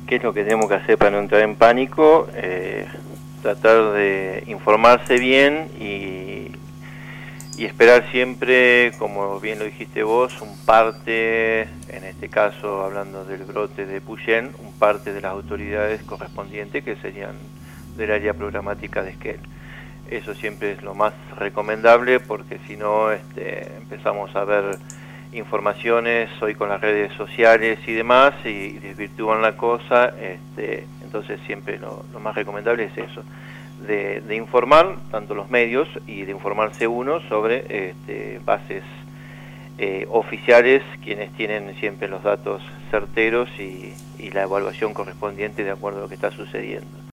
¿Qué es lo que tenemos que hacer para no entrar en pánico? Tratar de informarse bien y esperar siempre, como bien lo dijiste vos, un parte, en este caso hablando del brote de Puyén, un parte de las autoridades correspondientes que serían del área programática de Esquel. Eso siempre es lo más recomendable, porque si no empezamos a ver informaciones hoy con las redes sociales y demás y desvirtúan la cosa. Entonces siempre lo más recomendable es eso, de informar tanto los medios y de informarse uno sobre bases oficiales, quienes tienen siempre los datos certeros y la evaluación correspondiente de acuerdo a lo que está sucediendo.